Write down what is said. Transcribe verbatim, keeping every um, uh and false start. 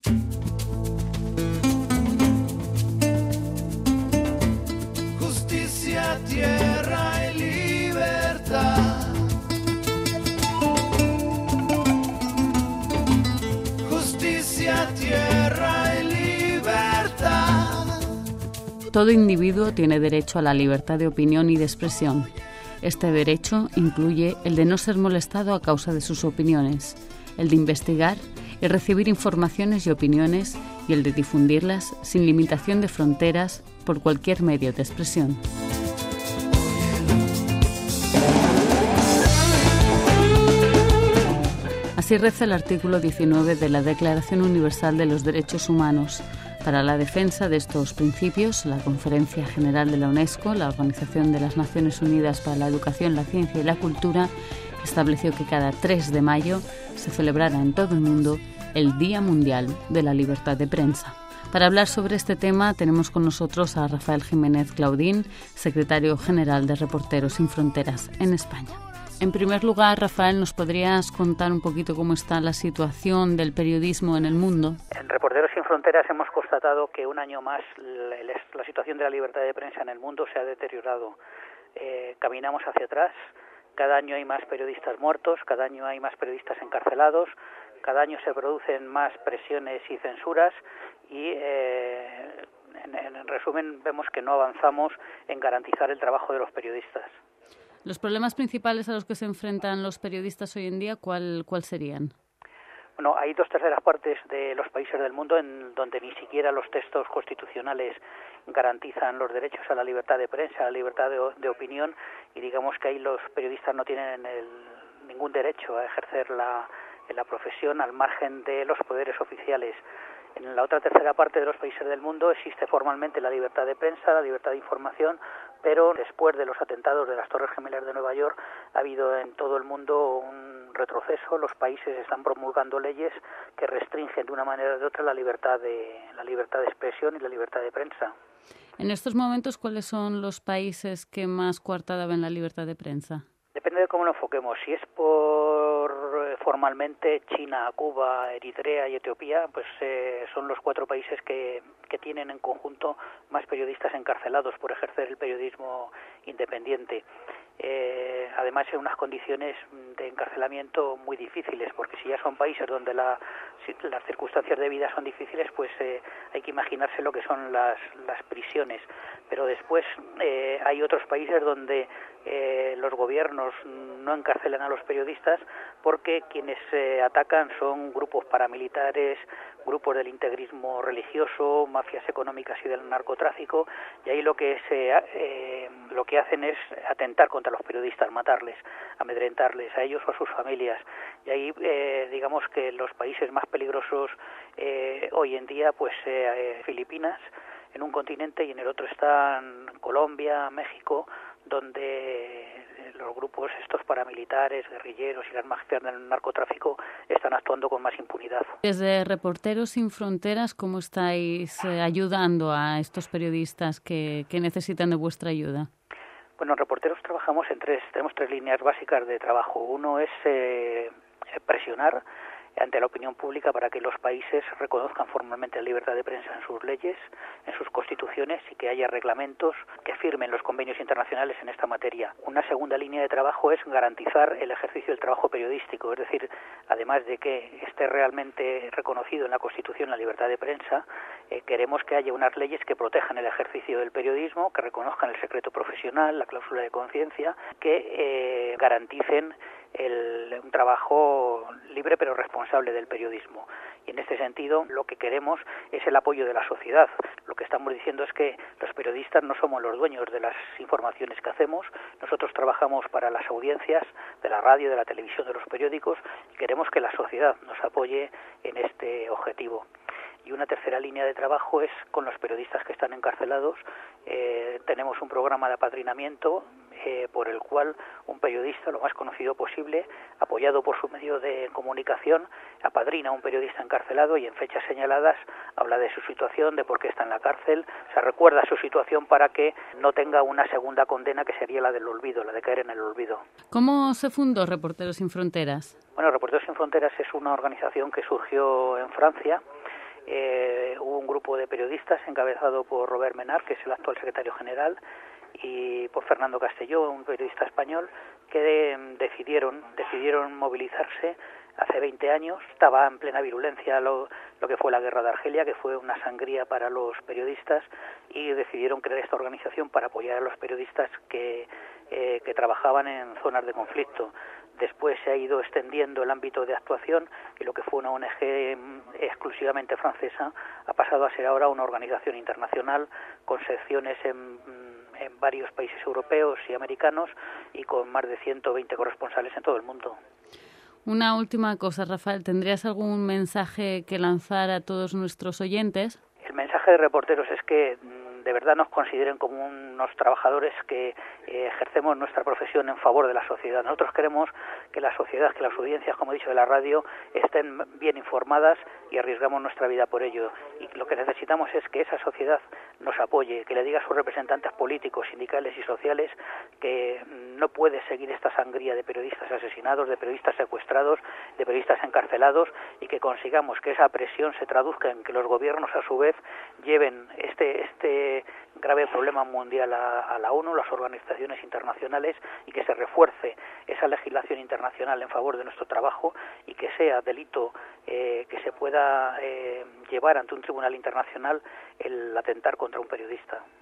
Justicia, tierra y libertad. Justicia, tierra y libertad. Todo individuo tiene derecho a la libertad de opinión y de expresión. Este derecho incluye el de no ser molestado a causa de sus opiniones, el de investigar y recibir informaciones y opiniones y el de difundirlas sin limitación de fronteras por cualquier medio de expresión. Así reza el artículo diecinueve de la Declaración Universal de los Derechos Humanos. Para la defensa de estos principios, la Conferencia General de la UNESCO, la Organización de las Naciones Unidas para la Educación, la Ciencia y la Cultura, estableció que cada tres de mayo se celebrara en todo el mundo el Día Mundial de la Libertad de Prensa. Para hablar sobre este tema tenemos con nosotros a Rafael Jiménez Claudín, secretario general de Reporteros Sin Fronteras en España. En primer lugar, Rafael, ¿nos podrías contar un poquito cómo está la situación del periodismo en el mundo? En Reporteros Sin Fronteras hemos constatado que un año más la, la situación de la libertad de prensa en el mundo se ha deteriorado. Eh, caminamos hacia atrás, cada año hay más periodistas muertos, cada año hay más periodistas encarcelados, cada año se producen más presiones y censuras y, eh, en, en resumen, vemos que no avanzamos en garantizar el trabajo de los periodistas. ¿Los problemas principales a los que se enfrentan los periodistas hoy en día, cuál, cuál serían? Bueno, hay dos terceras partes de los países del mundo en donde ni siquiera los textos constitucionales garantizan los derechos a la libertad de prensa, a la libertad de, de opinión, y digamos que ahí los periodistas no tienen el, ningún derecho a ejercer la, la profesión al margen de los poderes oficiales. En la otra tercera parte de los países del mundo existe formalmente la libertad de prensa, la libertad de información, pero después de los atentados de las Torres Gemelas de Nueva York ha habido en todo el mundo un retroceso. Los países están promulgando leyes que restringen de una manera o de otra la libertad de la libertad de expresión y la libertad de prensa. En estos momentos, ¿cuáles son los países que más coartada ven la libertad de prensa? Depende de cómo lo enfoquemos. Si es por formalmente China, Cuba, Eritrea y Etiopía, pues eh, son los cuatro países que, que tienen en conjunto más periodistas encarcelados por ejercer el periodismo independiente. Eh, además en unas condiciones de encarcelamiento muy difíciles, porque si ya son países donde la, si las circunstancias de vida son difíciles, pues eh, hay que imaginarse lo que son las, las prisiones. Pero después eh, hay otros países donde eh, los gobiernos no encarcelan a los periodistas porque quienes eh, atacan son grupos paramilitares, grupos del integrismo religioso, mafias económicas y del narcotráfico, y ahí lo que se eh, lo que hacen es atentar contra los periodistas, matarles, amedrentarles a ellos o a sus familias. Y ahí eh, digamos que los países más peligrosos eh, hoy en día, pues eh, Filipinas en un continente y en el otro están Colombia, México, donde los grupos estos paramilitares, guerrilleros y las mafias del narcotráfico están actuando con más impunidad. Desde Reporteros Sin Fronteras, ¿cómo estáis eh, ayudando a estos periodistas que, que necesitan de vuestra ayuda? Bueno, en Reporteros trabajamos en tres, tenemos tres líneas básicas de trabajo. Uno es eh, presionar ante la opinión pública para que los países reconozcan formalmente la libertad de prensa en sus leyes, en sus constituciones y que haya reglamentos que firmen los convenios internacionales en esta materia. Una segunda línea de trabajo es garantizar el ejercicio del trabajo periodístico, es decir, además de que esté realmente reconocido en la Constitución la libertad de prensa, eh, queremos que haya unas leyes que protejan el ejercicio del periodismo, que reconozcan el secreto profesional, la cláusula de conciencia, que eh, garanticen El, un trabajo libre pero responsable del periodismo. Y en este sentido lo que queremos es el apoyo de la sociedad. Lo que estamos diciendo es que los periodistas no somos los dueños de las informaciones que hacemos. Nosotros trabajamos para las audiencias de la radio, de la televisión, de los periódicos, y queremos que la sociedad nos apoye en este objetivo. Y una tercera línea de trabajo es con los periodistas que están encarcelados. Eh, tenemos un programa de apadrinamiento eh, por el cual un periodista, lo más conocido posible, apoyado por su medio de comunicación, apadrina a un periodista encarcelado y en fechas señaladas habla de su situación, de por qué está en la cárcel, se recuerda su situación para que no tenga una segunda condena que sería la del olvido, la de caer en el olvido. ¿Cómo se fundó Reporteros Sin Fronteras? Bueno, Reporteros Sin Fronteras es una organización que surgió en Francia. eh, hubo un grupo de periodistas encabezado por Robert Menard, que es el actual secretario general, y por Fernando Castelló, un periodista español, que de, decidieron, decidieron movilizarse hace veinte años. Estaba en plena virulencia lo, lo que fue la guerra de Argelia, que fue una sangría para los periodistas, y decidieron crear esta organización para apoyar a los periodistas que, eh, que trabajaban en zonas de conflicto. Después se ha ido extendiendo el ámbito de actuación y lo que fue una O N Ge exclusivamente francesa ha pasado a ser ahora una organización internacional con secciones en, en varios países europeos y americanos y con más de ciento veinte corresponsales en todo el mundo. Una última cosa, Rafael, ¿tendrías algún mensaje que lanzar a todos nuestros oyentes? El mensaje de Reporteros es que de verdad nos consideren como unos trabajadores que eh, ejercemos nuestra profesión en favor de la sociedad. Nosotros queremos que la sociedad, que las audiencias, como he dicho, de la radio, estén bien informadas y arriesgamos nuestra vida por ello. Y lo que necesitamos es que esa sociedad nos apoye, que le diga a sus representantes políticos, sindicales y sociales que no puede seguir esta sangría de periodistas asesinados, de periodistas secuestrados, de periodistas encarcelados, y que consigamos que esa presión se traduzca en que los gobiernos a su vez lleven este este grave problema mundial a, a la ONU, las organizaciones internacionales, y que se refuerce esa legislación internacional en favor de nuestro trabajo y que sea delito eh, que se pueda eh, llevar ante un tribunal internacional el atentar contra un periodista.